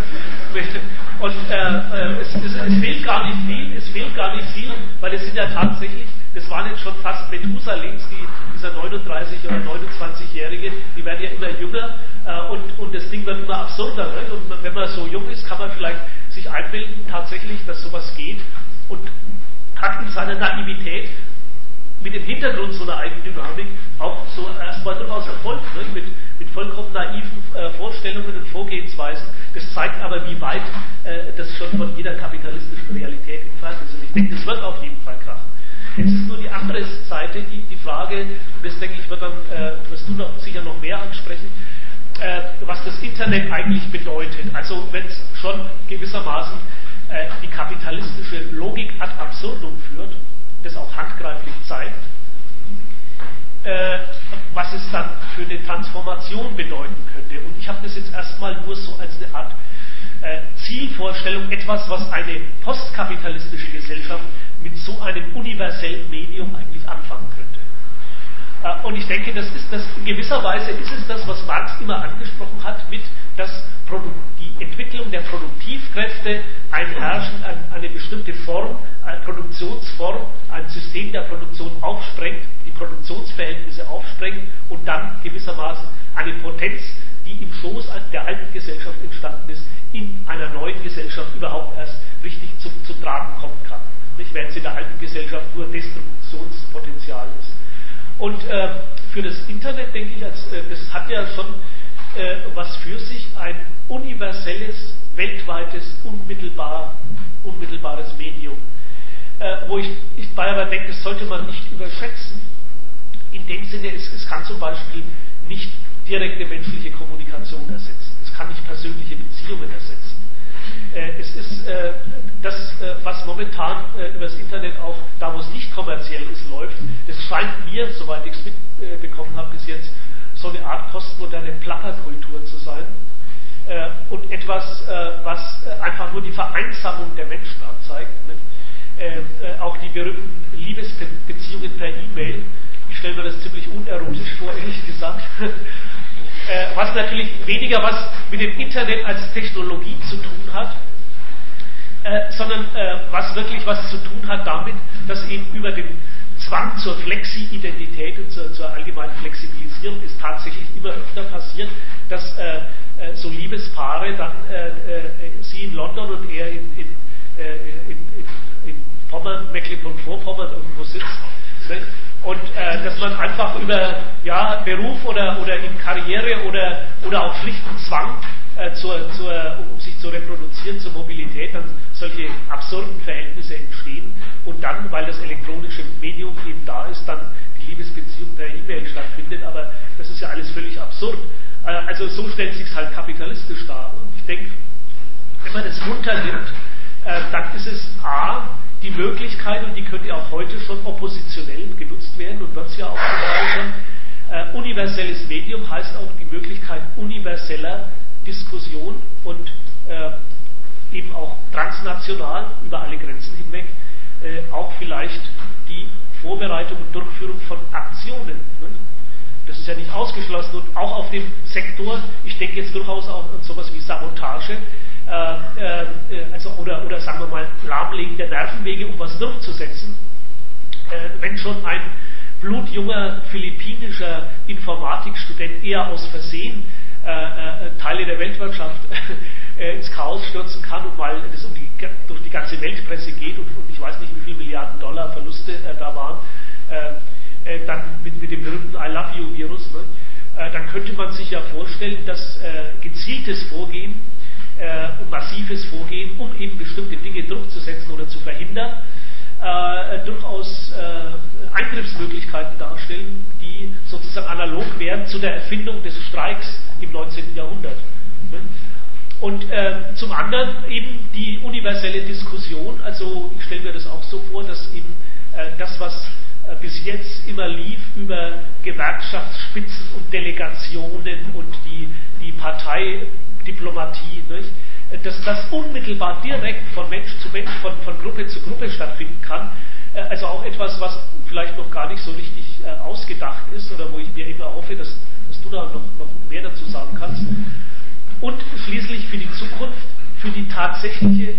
Und äh, äh, es, es, es fehlt gar nicht viel, es fehlt gar nicht viel, weil es sind ja tatsächlich, das waren jetzt schon fast Methusalings, die, dieser neununddreißig- oder neunundzwanzigjährige, die werden ja immer jünger äh, und, und das Ding wird immer absurder. Ne? Und wenn man so jung ist, kann man vielleicht sich einbilden tatsächlich, dass sowas geht und hat in seiner Naivität mit dem Hintergrund so einer Eigendynamik auch so erstmal durchaus Erfolg, ne? mit, mit vollkommen naiven äh, Vorstellungen und Vorgehensweisen. Das zeigt aber, wie weit äh, das schon von jeder kapitalistischen Realität entfernt ist. Und ich denke, das wird auf jeden Fall krachen. Jetzt ist nur die andere Seite, die, die Frage, und das denke ich, wird dann, äh, wirst du noch, sicher noch mehr ansprechen, äh, was das Internet eigentlich bedeutet. Also wenn es schon gewissermaßen äh, die kapitalistische Logik ad absurdum führt, das auch handgreiflich zeigt, äh, was es dann für eine Transformation bedeuten könnte. Und ich habe das jetzt erstmal nur so als eine Art äh, Zielvorstellung, etwas, was eine postkapitalistische Gesellschaft mit so einem universellen Medium eigentlich anfangen könnte. Äh, und ich denke, das ist das, in gewisser Weise ist es das, was Marx immer angesprochen hat, mit dass die Entwicklung der Produktivkräfte ein Herrschen, ein, eine bestimmte Form, eine Produktionsform, ein System der Produktion aufsprengt, die Produktionsverhältnisse aufsprengt und dann gewissermaßen eine Potenz, die im Schoß der alten Gesellschaft entstanden ist, in einer neuen Gesellschaft überhaupt erst richtig zu, zu tragen kommen kann. Nicht, während sie in der alten Gesellschaft nur Destruktionspotenzial ist. Und äh, für das Internet, denke ich, als, äh, das hat ja schon äh, was für sich, ein universelles, weltweites, unmittelbar, unmittelbares Medium. Äh, wo ich, ich bei aber denke, das sollte man nicht überschätzen. In dem Sinne, es, es kann zum Beispiel nicht direkte menschliche Kommunikation ersetzen. Es kann nicht persönliche Beziehungen ersetzen. Äh, es ist äh, das, äh, was momentan äh, über das Internet auch, da wo es nicht kommerziell ist, läuft, das scheint mir, soweit ich es mitbekommen äh, habe bis jetzt, so eine Art postmoderne Plapperkultur zu sein. Äh, und etwas, äh, was äh, einfach nur die Vereinsamung der Menschen anzeigt. Ne? Äh, äh, auch die berühmten Liebesbeziehungen per E-Mail. Ich stelle mir das ziemlich unerotisch vor, ehrlich gesagt. äh, was natürlich weniger was mit dem Internet als Technologie zu tun hat, äh, sondern äh, was wirklich was zu tun hat damit, dass eben über den Zwang zur Flexi-Identität und zur, zur allgemeinen Flexibilisierung ist tatsächlich immer öfter passiert, dass äh, äh, so Liebespaare dann äh, äh, sie in London und er in, in, äh, in, in, in Pommern, Mecklenburg-Vorpommern irgendwo sitzt. Ne? Und äh, dass man einfach über ja, Beruf oder, oder in Karriere oder, oder auch schlichten Zwang, äh, zur, zur, um sich zu reproduzieren, zur Mobilität, dann solche absurden Verhältnisse entstehen und dann, weil das elektronische Medium eben da ist, dann die Liebesbeziehung per E-Mail stattfindet, aber das ist ja alles völlig absurd. Äh, also so stellt sich es halt kapitalistisch dar. Und ich denke, wenn man das runternimmt, äh, dann ist es A, die Möglichkeit, und die könnte auch heute schon oppositionell genutzt werden und wird es ja auch schon, äh, universelles Medium heißt auch die Möglichkeit universeller Diskussion und äh, eben auch transnational über alle Grenzen hinweg äh, auch vielleicht die Vorbereitung und Durchführung von Aktionen. Ne? Das ist ja nicht ausgeschlossen. Und auch auf dem Sektor, ich denke jetzt durchaus auch an sowas wie Sabotage, äh, äh, also, oder, oder sagen wir mal Lahmlegen der Nervenwege, um was durchzusetzen. Äh, wenn schon ein blutjunger philippinischer Informatikstudent eher aus Versehen äh, äh, Teile der Weltwirtschaft äh, ins Chaos stürzen kann, und weil das um die, durch die ganze Weltpresse geht und, und ich weiß nicht, wie viele Milliarden Dollar Verluste äh, da waren, äh, äh, dann mit, mit dem berühmten I Love You Virus, ne? äh, dann könnte man sich ja vorstellen, dass äh, gezieltes Vorgehen äh, und massives Vorgehen, um eben bestimmte Dinge durchzusetzen oder zu verhindern, Äh, durchaus äh, Eingriffsmöglichkeiten darstellen, die sozusagen analog wären zu der Erfindung des Streiks im neunzehnten Jahrhundert. Ne? Und äh, zum anderen eben die universelle Diskussion, also ich stelle mir das auch so vor, dass eben äh, das, was äh, bis jetzt immer lief über Gewerkschaftsspitzen und Delegationen und die, die Parteidiplomatie, nicht? Dass das unmittelbar direkt von Mensch zu Mensch, von, von Gruppe zu Gruppe stattfinden kann. Also auch etwas, was vielleicht noch gar nicht so richtig äh, ausgedacht ist oder wo ich mir eben erhoffe, dass, dass du da noch, noch mehr dazu sagen kannst. Und schließlich für die Zukunft, für die tatsächliche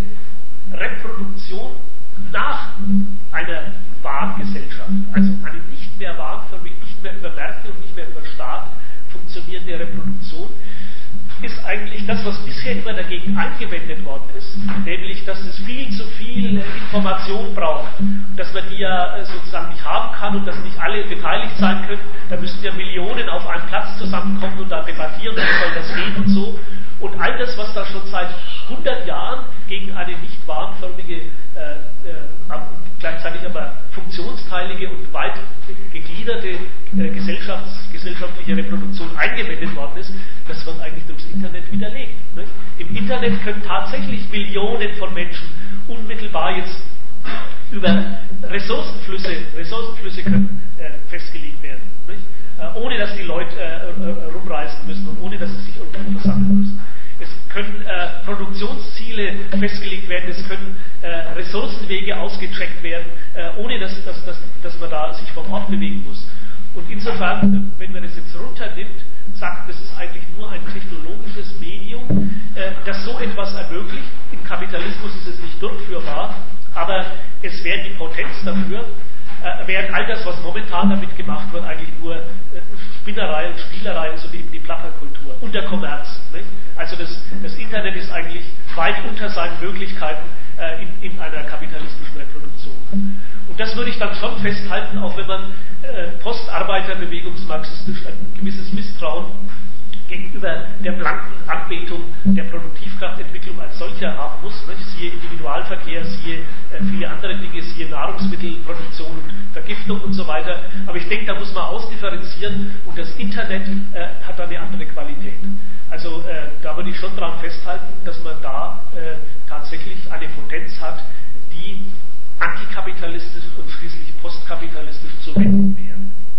Reproduktion nach einer Warengesellschaft. Also eine nicht mehr warenförmig, nicht mehr über Märkte und nicht mehr über Staat funktionierende Reproduktion, ist eigentlich das, was bisher immer dagegen eingewendet worden ist, nämlich, dass es viel zu viel Information braucht, dass man die ja sozusagen nicht haben kann und dass nicht alle beteiligt sein können. Da müssten ja Millionen auf einen Platz zusammenkommen und da debattieren, wie soll das gehen und so. Und all das, was da schon seit hundert Jahren gegen eine nicht warenförmige, äh, äh, gleichzeitig aber funktionsteilige und weit gegliederte äh, Gesellschafts-, gesellschaftliche Reproduktion eingewendet worden ist, das wird eigentlich durchs Internet widerlegt. Ne? Im Internet können tatsächlich Millionen von Menschen unmittelbar jetzt über Ressourcenflüsse, Ressourcenflüsse können äh, festgelegt werden, nicht? Äh, ohne dass die Leute äh, rumreisen müssen und ohne dass sie sich irgendwo versammeln müssen. Es können äh, Produktionsziele festgelegt werden, es können äh, Ressourcenwege ausgecheckt werden, äh, ohne dass, dass, dass, dass man da sich vom Ort bewegen muss. Und insofern, wenn man das jetzt runternimmt, sagt, das ist eigentlich nur ein technologisches Medium, äh, das so etwas ermöglicht. Im Kapitalismus ist es nicht durchführbar, aber es wäre die Potenz dafür, äh, während all das, was momentan damit gemacht wird, eigentlich nur äh, Spinnerei und Spielerei ist und eben die Plapperkultur und der Kommerz. Nicht? Also das, das Internet ist eigentlich weit unter seinen Möglichkeiten äh, in, in einer kapitalistischen Reproduktion. Und das würde ich dann schon festhalten, auch wenn man äh, postarbeiterbewegungsmarxistisch ein gewisses Misstrauen gegenüber der blanken Anbetung der Produktivkraftentwicklung als solcher haben muss. Nicht? Siehe Individualverkehr, siehe äh, viele andere Dinge, siehe Nahrungsmittelproduktion und Vergiftung und so weiter. Aber ich denke, da muss man ausdifferenzieren und das Internet äh, hat da eine andere Qualität. Also äh, da würde ich schon daran festhalten, dass man da äh, tatsächlich eine Potenz hat, die antikapitalistisch und schließlich postkapitalistisch zu wenden wäre.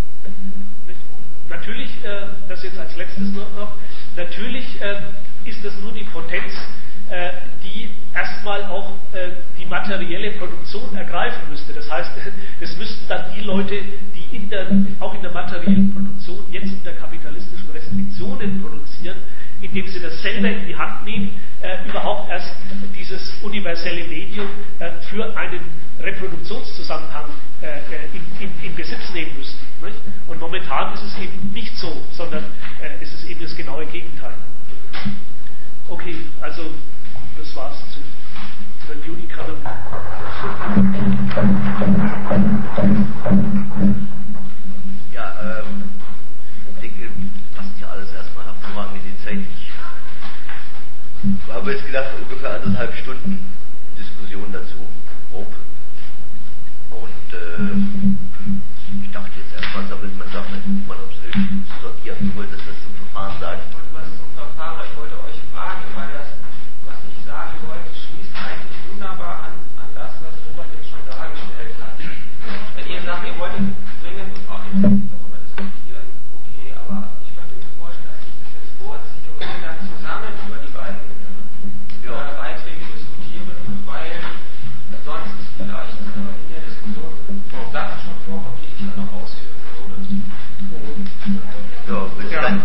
Natürlich, äh, das jetzt als letztes noch, natürlich äh, ist das nur die Potenz, äh, die erstmal auch äh, die materielle Produktion ergreifen müsste. Das heißt, es müssten dann die Leute, die in der, auch in der materiellen Produktion jetzt unter kapitalistischen Restriktionen produzieren, indem sie das selber in die Hand nehmen, äh, überhaupt erst dieses universelle Medium äh, für einen Reproduktionszusammenhang äh, in, in, in Besitz nehmen müssten. Nicht? Und momentan ist es eben nicht so, sondern äh, es ist eben das genaue Gegenteil. Okay, also das war's zu der New Economy. Ja, ähm, ich denke, passt ja alles erstmal hervorragend in die Zeit. Ich habe jetzt gedacht, ungefähr anderthalb Stunden Diskussion dazu, grob. Und äh, ich dachte jetzt erstmal sammelt man Sachen, dann guckt man, ob es irgendwie sortiert. Du wolltest das zum Verfahren sagen? Ich wollte was zum Verfahren, ich wollte euch fragen, weil das, was ich sagen wollte, schließt eigentlich wunderbar an, an das, was Robert jetzt schon dargestellt hat. Wenn ihr sagt, ihr wolltet dringend und auch intensiv darüber diskutieren, okay, aber ich könnte mir vorstellen, dass ich das jetzt vorziehe und wir dann zusammen über die beiden ja. äh, Beiträge diskutieren, weil sonst ist vielleicht äh, in der Diskussion Sachen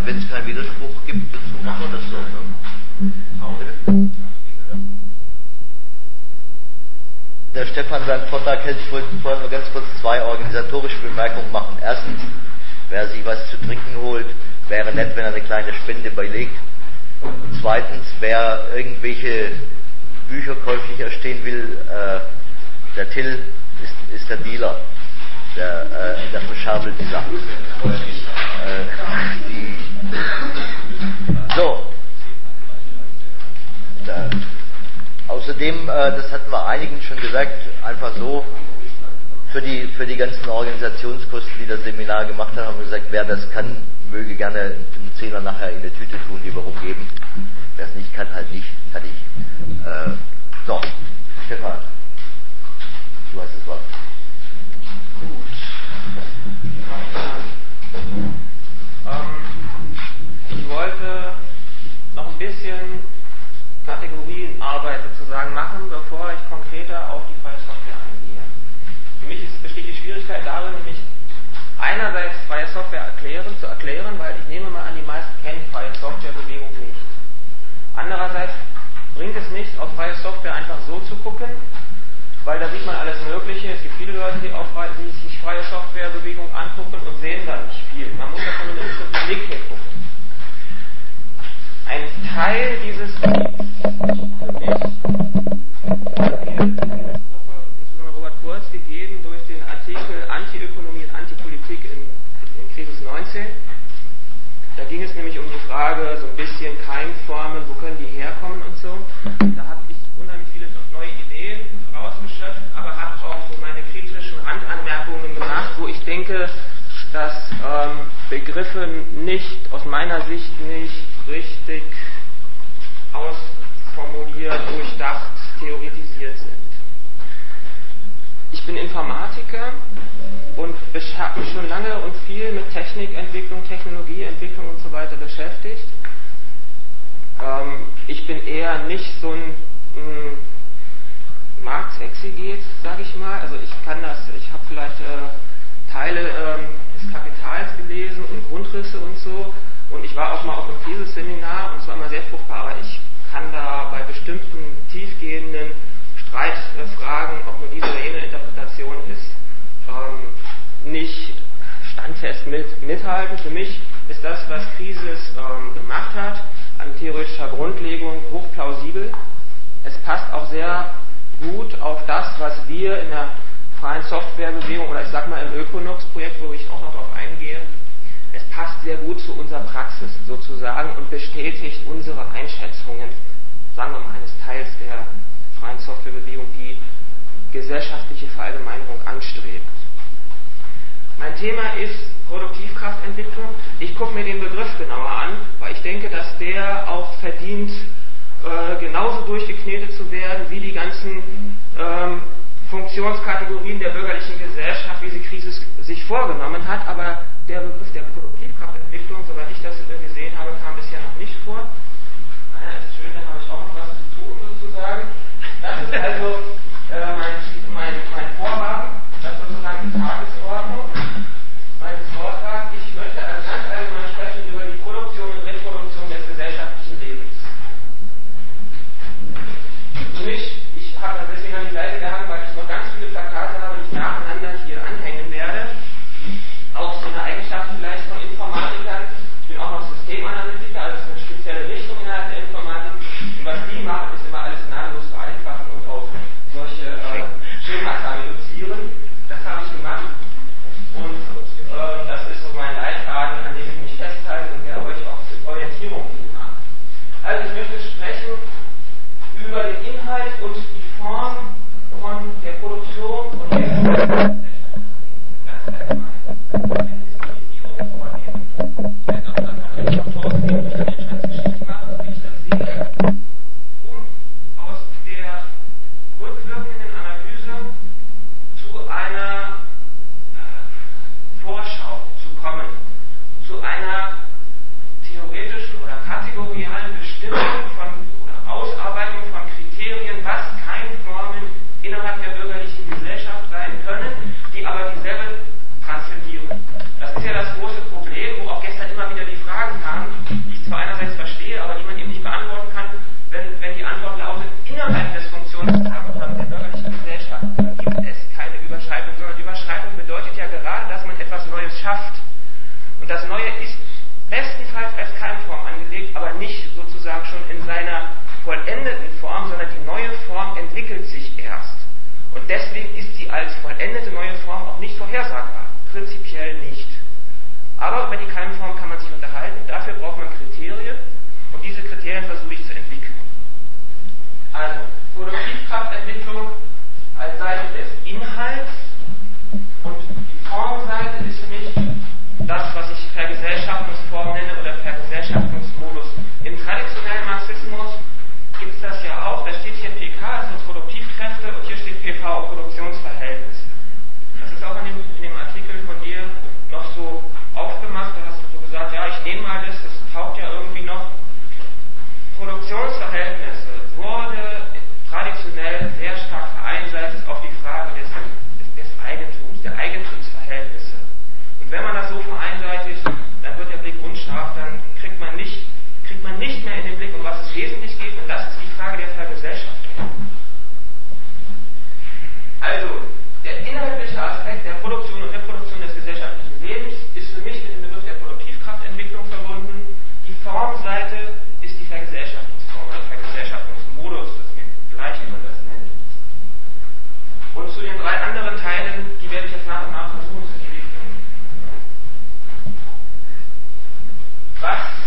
wenn es keinen Widerspruch gibt, dazu machen wir das so. Ne? Der Stefan seinen Vortrag hält, ich wollte vorher nur ganz kurz zwei organisatorische Bemerkungen machen. Erstens, wer sich was zu trinken holt, wäre nett, wenn er eine kleine Spende beilegt. Und zweitens, wer irgendwelche Bücher käuflich erstehen will, äh, der Till ist, ist der Dealer. Der, äh, der verscherbelt die Sachen. Äh, die, so. Da, außerdem, äh, das hatten wir einigen schon gesagt, einfach so, für die, für die ganzen Organisationskosten, die das Seminar gemacht haben, haben wir gesagt, wer das kann, möge gerne einen Zehner nachher in eine Tüte tun, die wir rumgeben. Wer es nicht kann, halt nicht. Fertig. Äh, so, Stefan, du hast das Wort. Gut. Ähm, ich wollte noch ein bisschen Kategorienarbeit sozusagen machen, bevor ich konkreter auf die freie Software eingehe. Für mich ist, besteht die Schwierigkeit darin, nämlich einerseits freie Software erklären, zu erklären, weil ich nehme mal an, die meisten kennen freie Softwarebewegung nicht. Andererseits bringt es nichts, auf freie Software einfach so zu gucken, weil da sieht man alles Mögliche. Es gibt viele Leute, die, auf, die sich freie Softwarebewegung angucken und sehen da nicht viel. Man muss da von einem bestimmten Blick hingucken. Ein Teil dieses Gebiets für mich hat mir in der letzten Woche insbesondere Robert Kurz gegeben durch den Artikel Antiökonomie und Antipolitik in, in Krisis neunzehn. Da ging es nämlich um die Frage, so ein bisschen Keimformen, wo können die herkommen und so. Da habe ich unheimlich viele neue Ideen rausgeschöpft, aber habe auch so meine kritischen Randanmerkungen gemacht, wo ich denke, dass ähm, Begriffe nicht, aus meiner Sicht nicht richtig ausformuliert, durchdacht, theoretisiert sind. Ich bin Informatiker und habe mich schon lange und viel mit Technikentwicklung, Technologieentwicklung und so weiter beschäftigt. Ähm, ich bin eher nicht so ein mh, Marktexeget, sage ich mal. Also ich kann das, ich habe vielleicht äh, Teile ähm, des Kapitals gelesen und Grundrisse und so. Und ich war auch mal auf einem Thesis-Seminar und es war immer sehr fruchtbar, aber ich kann da bei bestimmten tiefgehenden Streitfragen, ob nur diese oder jene Interpretation ist, ähm, nicht standfest mit, mithalten. Für mich ist das, was Krisis ähm, gemacht hat, an theoretischer Grundlegung hochplausibel. Es passt auch sehr gut auf das, was wir in der freien Softwarebewegung oder ich sag mal im Ökonox-Projekt, wo ich auch noch darauf eingehe, es passt sehr gut zu unserer Praxis sozusagen und bestätigt unsere Einschätzungen, sagen wir mal, eines Teils der freien Softwarebewegung, die gesellschaftliche Verallgemeinerung anstrebt. Mein Thema ist Produktivkraftentwicklung. Ich gucke mir den Begriff genauer an, weil ich denke, dass der auch verdient, äh, genauso durchgeknetet zu werden wie die ganzen ähm, Funktionskategorien der bürgerlichen Gesellschaft, wie sie Krise sich vorgenommen hat, aber der Begriff der Produktivkraftentwicklung, soweit ich das gesehen habe, kam bisher noch nicht vor. Naja, ist schön, dann habe ich auch noch was zu tun sozusagen. Das ist also äh, mein, mein, mein Vorhaben, das ist sozusagen die Tagesordnung meines Vortrags. Ich möchte also ganz allgemein sprechen über die Produktion und Reproduktion des gesellschaftlichen Lebens. Für mich, ich habe das deswegen an die Seite gehangen, weil ich noch ganz viele Plakate habe, die ich nacheinander hier anhängen werde. Auch so eine Eigenschaft vielleicht von Informatikern. Ich bin auch noch Systemanalytiker, also es ist eine spezielle Richtung innerhalb der Informatik. Und was die machen, ist immer alles gnadenlos vereinfachen und auf solche äh, Schemata reduzieren. Das habe ich gemacht. Und äh, das ist so mein Leitfaden, an dem ich mich festhalte und der euch auch Orientierung geben mag. Also ich möchte sprechen über den Inhalt und die Form von der Produktion und der Gesellschaft. Ganz allgemein. Eine Disziplinisierung vornehmen. Ich werde auch dann noch etwas vornehmen, wie ich Menschheitsgeschichte mache, wie ich das sehe, um aus der rückwirkenden Analyse zu einer äh, Vorschau zu kommen, zu einer theoretischen oder kategorialen Bestimmung von oder Ausarbeitung von Kriterien, was Keimformen innerhalb der bürgerlichen Gesellschaft sein können, die aber dieselbe transzendieren. Das ist ja das große Problem, wo auch gestern immer wieder die Fragen kamen, Neue ist bestenfalls als Keimform angelegt, aber nicht sozusagen schon in seiner vollendeten Form, sondern die neue Form entwickelt sich erst. Und deswegen ist sie als vollendete neue Form auch nicht vorhersagbar. Prinzipiell nicht. Aber über die Keimform kann man sich unterhalten. Dafür braucht man Kriterien. Und diese Kriterien versuche ich zu entwickeln. Also, Produktivkraftentwicklung als Seite des Inhalts. Und die Formseite ist für mich das, was ich Vergesellschaftungsform nenne oder Vergesellschaftungsmodus. Im traditionellen Marxismus gibt es das ja auch. Da steht hier P K, also Produktivkräfte, und hier steht P V, Produktionsverhältnisse. Das ist auch in dem, in dem Artikel von dir noch so aufgemacht. Da hast du so gesagt, ja, ich nehme mal das, das taugt ja irgendwie noch. Produktionsverhältnisse wurde traditionell sehr stark vereinseitigt auf die Frage des, des Eigentums, der Eigentumsverhältnisse. Und wenn man das so vereinseitigt, dann wird der Blick unscharf, dann kriegt man nicht, kriegt man nicht mehr in den Blick, um was es wesentlich geht, und das ist die Frage der Vergesellschaftung. Also, der inhaltliche Aspekt der Produktion und Reproduktion des gesellschaftlichen Lebens ist für mich mit dem Begriff der Produktivkraftentwicklung verbunden. Die Formseite ist die Vergesellschaftungsform oder Vergesellschaftungsmodus, das ist mir gleich, wie man das nennt. Und zu den drei anderen Teilen, die werde ich jetzt nach und nach versuchen zu entwickeln. Was